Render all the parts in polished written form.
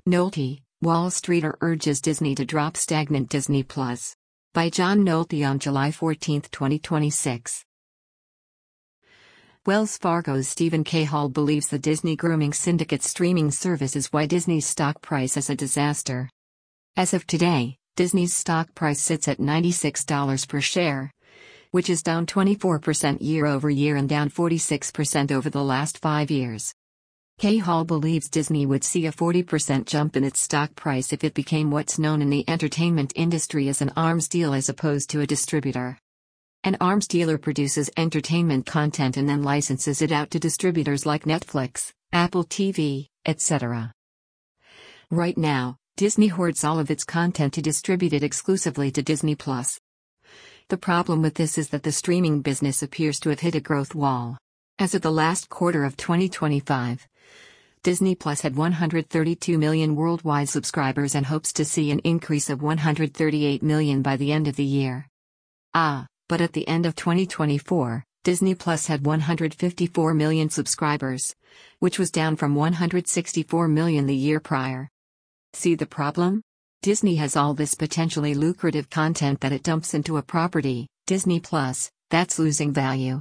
Nolte, Wall Streeter urges Disney to drop stagnant Disney Plus. By John Nolte on July 14, 2026. Wells Fargo's Stephen Cahall believes the Disney grooming syndicate streaming service is why Disney's stock price is a disaster. As of today, Disney's stock price sits at $96 per share, which is down 24% year-over-year and down 46% over the last 5 years. Cahall believes Disney would see a 40% jump in its stock price if it became what's known in the entertainment industry as an arms deal as opposed to a distributor. An arms dealer produces entertainment content and then licenses it out to distributors like Netflix, Apple TV, etc. Right now, Disney hoards all of its content to distribute it exclusively to Disney Plus. The problem with this is that the streaming business appears to have hit a growth wall. As of the last quarter of 2025, Disney Plus had 132 million worldwide subscribers and hopes to see an increase of 138 million by the end of the year. But at the end of 2024, Disney Plus had 154 million subscribers, which was down from 164 million the year prior. See the problem? Disney has all this potentially lucrative content that it dumps into a property, Disney Plus, that's losing value.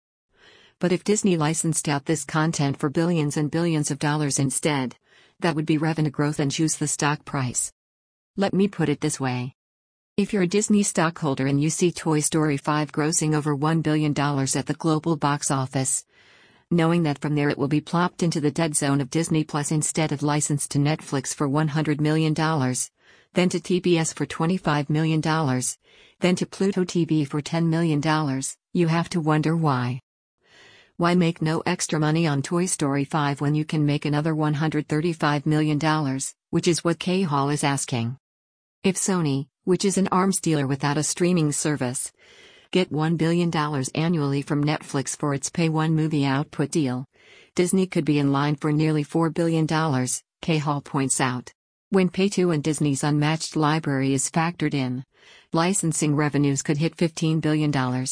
But if Disney licensed out this content for billions and billions of dollars instead, that would be revenue growth and juice the stock price. Let me put it this way. If you're a Disney stockholder and you see Toy Story 5 grossing over $1 billion at the global box office, knowing that from there it will be plopped into the dead zone of Disney Plus instead of licensed to Netflix for $100 million, then to TBS for $25 million, then to Pluto TV for $10 million, you have to wonder why. Why make no extra money on Toy Story 5 when you can make another $135 million, which is what Cahall is asking? If Sony, which is an arms dealer without a streaming service, get $1 billion annually from Netflix for its pay-one movie output deal, Disney could be in line for nearly $4 billion, Cahall points out. When Pay-2 and Disney's unmatched library is factored in, licensing revenues could hit $15 billion.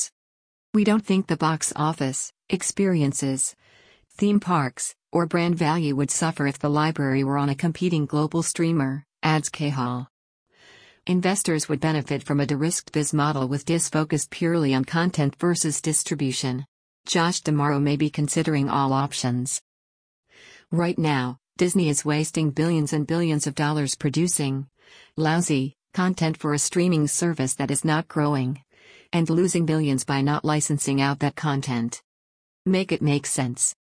We don't think the box office, experiences, theme parks, or brand value would suffer if the library were on a competing global streamer, adds Cahall. Investors would benefit from a de-risked biz model with DIS focused purely on content versus distribution. Josh D'Amaro may be considering all options. Right now, Disney is wasting billions and billions of dollars producing lousy content for a streaming service that is not growing, and losing billions by not licensing out that content. Make it make sense.